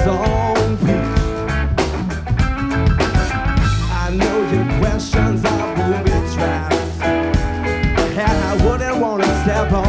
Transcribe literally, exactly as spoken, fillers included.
own peace. I know your questions are booby traps, and I wouldn't want to step on